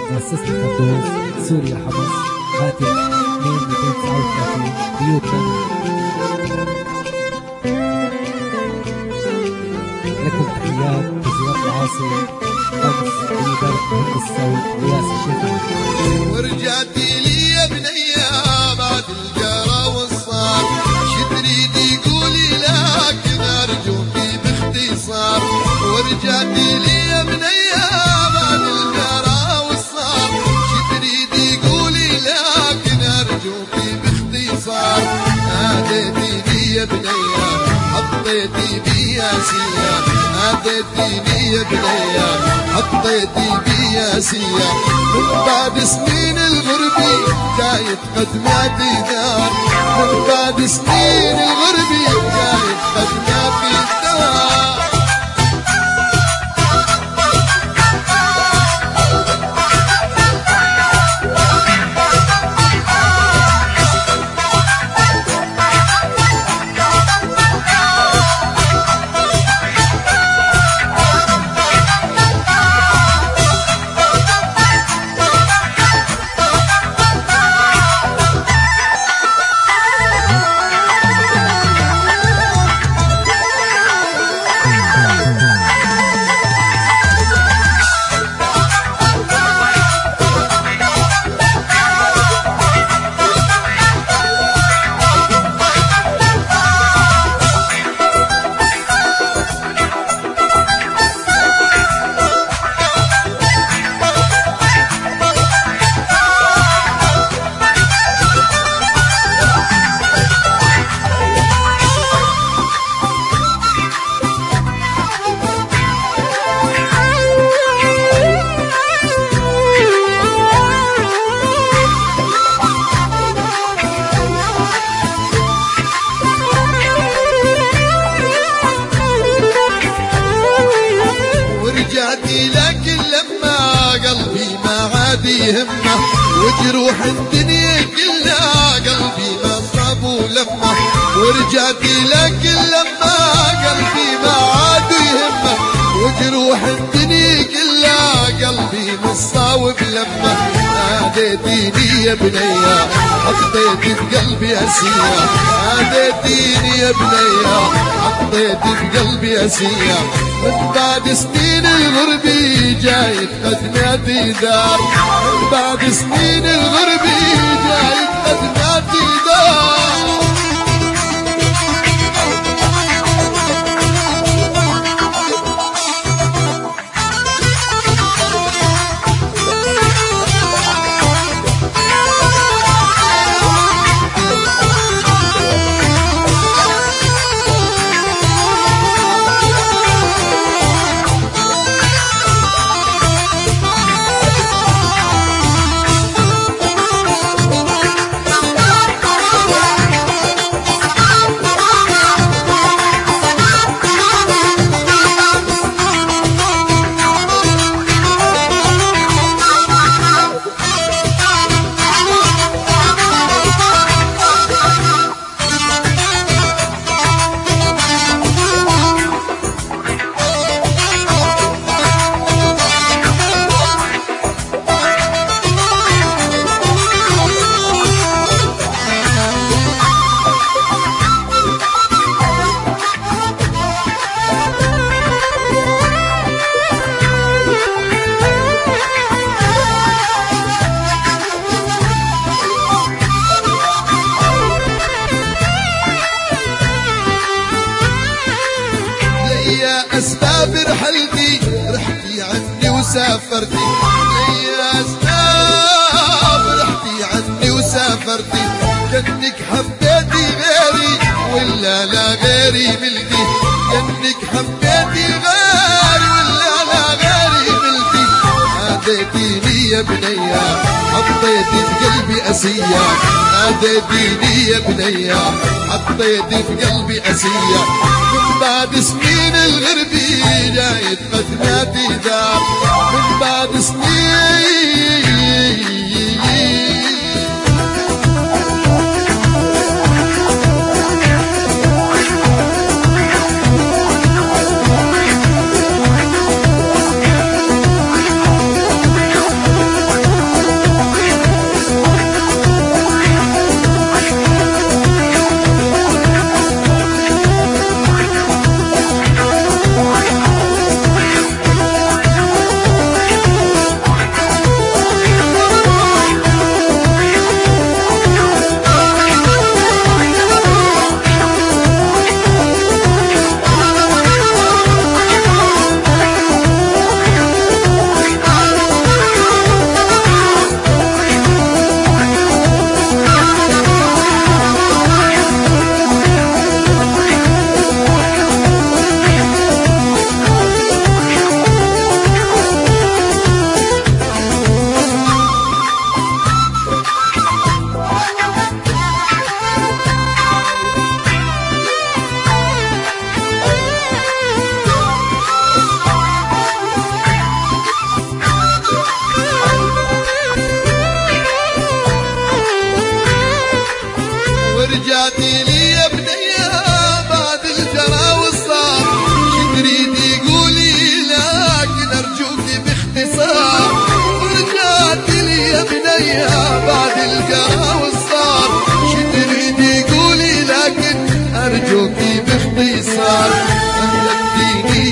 مؤسسة الفردوس، سوريا حمص، هاتف 239 بيوتنا. لكم تحيات وزيارة العاصي خمس بإدارة مهندس الصوت رياس الشيخ. ورجعتي لي يا بنية بعد الجرى والصار، شو تريدي قولي لكن أرجوكي باختصار. ورجعتي لي يا بنية بعد الجرى والصار، شو تريدي قولي لكن أرجوكي باختصار. ناديتيني يا بنية حطيتي بيا سيا، ناديتيني يا بنية حطيتي بيا سيا. من بعد سنين الغربي جايت قدماتي دار، من بعد سنين الغربي جايت قدماتي دار. لكن لما قلبي ما عاد يهمه، وجروح الدنيا كلها قلبي ما صاب ولمه. ورجعتي لكن لما قلبي ما عاد يهمه، وجروح الدنيا كلها قلبي مصاوب لمه. ناديتيني يا بنية حطيتي بقلبي أسية، ناديتيني يا بنية حطيتي بقلبي أسية. من بعد سنين الغربي جايت قدماتي دار، من بعد سنين الغربي جايت قدماتي دار. أسباب رحلتي رحتي عني وسافرتي، يا أسباب رحتي عني وسافرتي. كأنك حبيتي غيري ولا لا غيري ملكي، كأنك حبيتي غيري ولا لا غيري ملكي. ناديتيني يا بنية حطيتي بقلبي أسية، ناديتيني يا بنية حطيتي بقلبي أسية. من بعد سنين الغربي جايت قدماتي دار، من بعد سنين.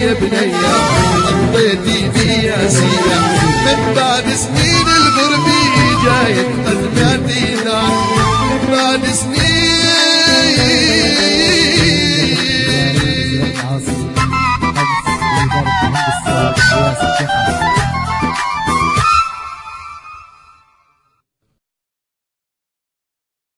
يا بنيه